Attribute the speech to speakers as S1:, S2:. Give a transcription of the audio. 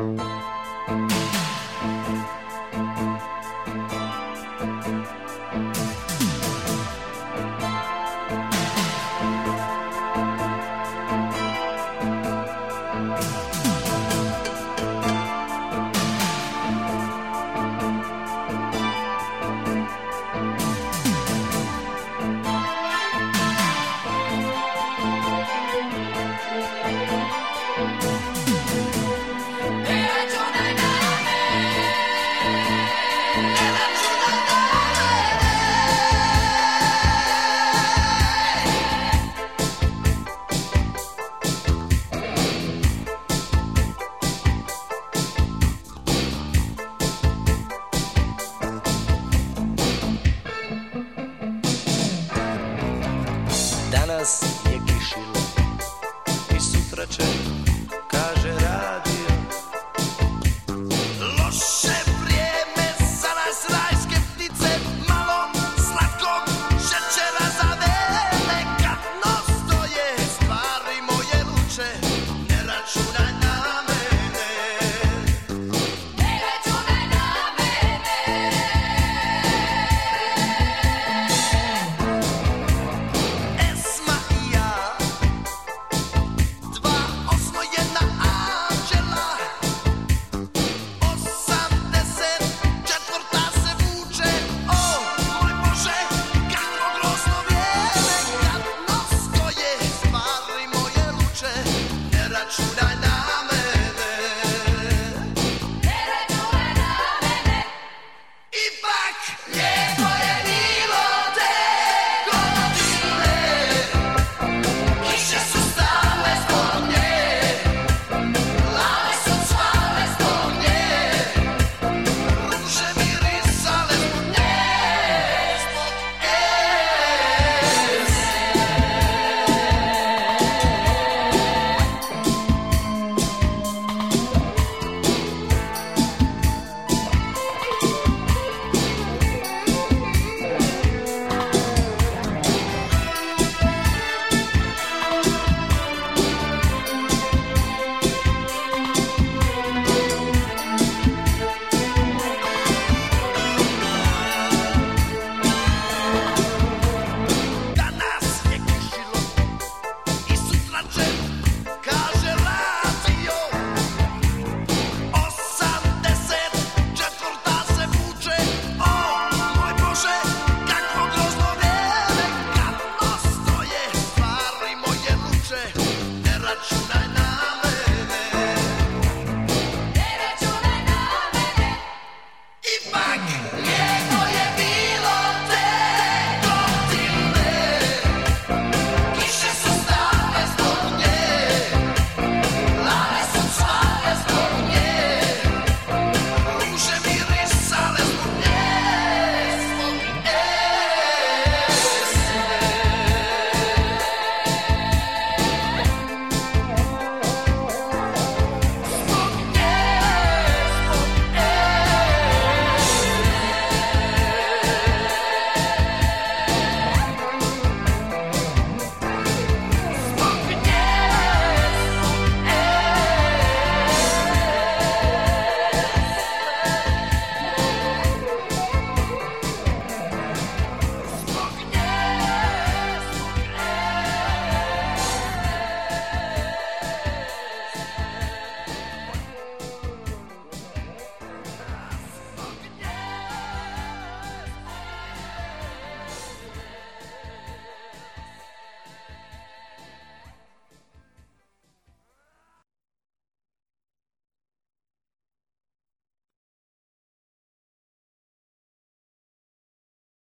S1: Danas je kišilo i sutra će, kaže radio. Loše vrijeme za nas rajske ptice, malo slatkog šećera zavele. Kad nos stoje stvari moje luče, ne računaj na mene. Ne računaj na mene. Esma i ja, dva osvojena anđela, 84. se vuče, o moj Bože, kako grozno vrijeme. Kad nos stoje stvari moje luče, ne računaj